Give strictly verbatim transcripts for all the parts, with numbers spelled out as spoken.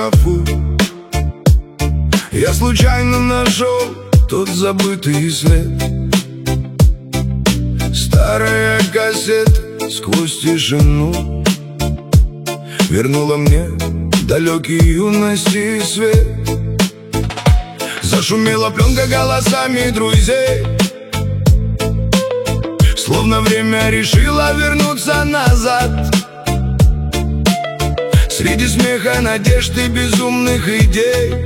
шкафу. Я случайно нашел тот забытый след. Старая кассета сквозь тишину вернула мне далекий юности свет. Зашумела пленка голосами друзей, словно время решило вернуться назад. Среди смеха, надежд и безумных идей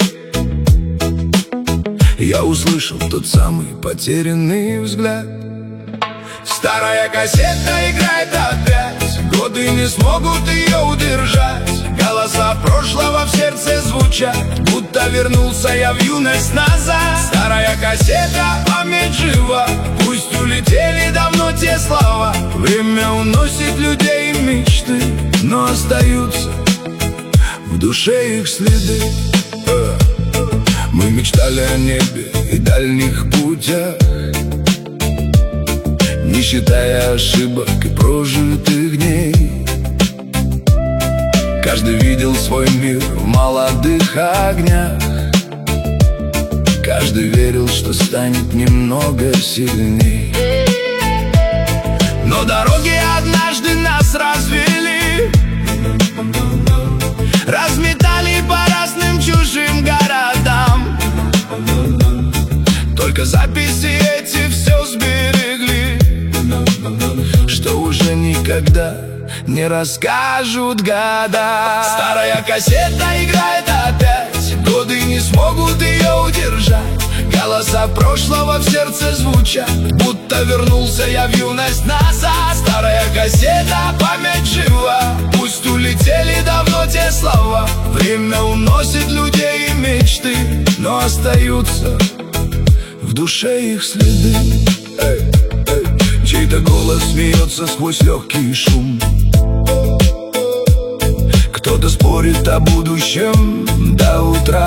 я услышал тот самый потерянный взгляд. Старая кассета играет опять, годы не смогут ее удержать. Голоса прошлого в сердце звучат, будто вернулся я в юность назад. Старая кассета, память жива, пусть улетели давно те слова. Время уносит людей и мечты, но остаются в душе их следы. Мы мечтали о небе и дальних путях, не считая ошибок и прожитых дней. Каждый видел свой мир в молодых огнях, каждый верил, что станет немного сильней. Но дороги однажды нас развели, разметали по разным чужим городам. Только записи эти все сберегли, что уже никогда не расскажут года. Старая кассета играет опять, годы не смогут ее удержать. Голоса прошлого в сердце звучат, будто вернулся я в юность назад. Старая кассета, память жива, пусть улетели давно те слова. Время уносит людей и мечты, но остаются в душе их следы. Эй, эй. Чей-то голос смеется сквозь легкий шум, кто-то спорит о будущем до утра.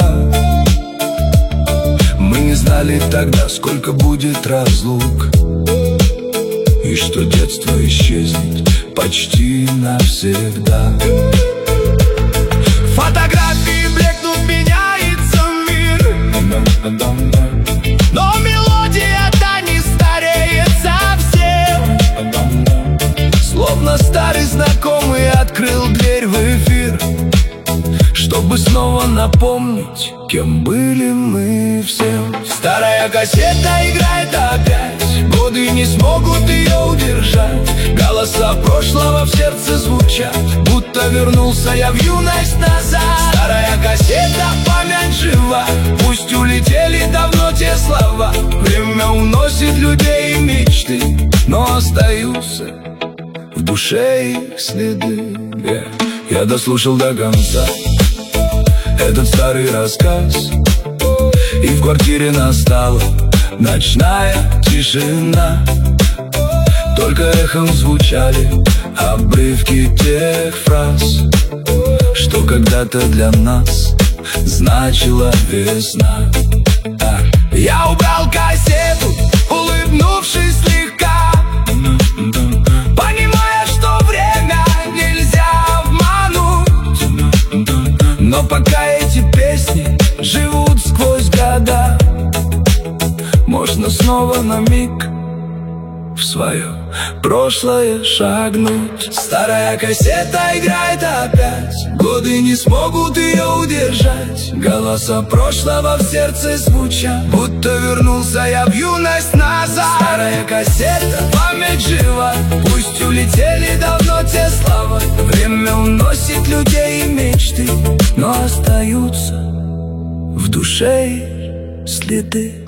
Мы не знали тогда, сколько будет разлук, и что детство исчезнет почти навсегда. Фотографии блекнут, меняется мир, но мелодия-то не стареет совсем. Словно старый знакомый открыл дверь в эфир, чтобы снова напомнить, кем были мы всем. Старая кассета играет опять, годы не смогут ее удержать. Голоса прошлого в сердце звучат, будто вернулся я в юность назад. Старая кассета, память жива, пусть улетели давно те слова. Время уносит людей и мечты, но остаются в душе их следы. Yeah. Я дослушал до конца этот старый рассказ, и в квартире настала ночная тишина. Только эхом звучали обрывки тех фраз, что когда-то для нас значила весна. а. Я убрал кассету, улыбнувшись слегка, понимая, что время нельзя обмануть. Но пока эти песни живут сквозь года, можно снова на миг в свое прошлое шагнуть. Старая кассета играет опять, годы не смогут ее удержать. Голоса прошлого в сердце звучат, будто вернулся я в юность назад. Старая кассета, память жива, пусть улетели давно те слова. Время уносит людей и мечты, но остаются в душе следы.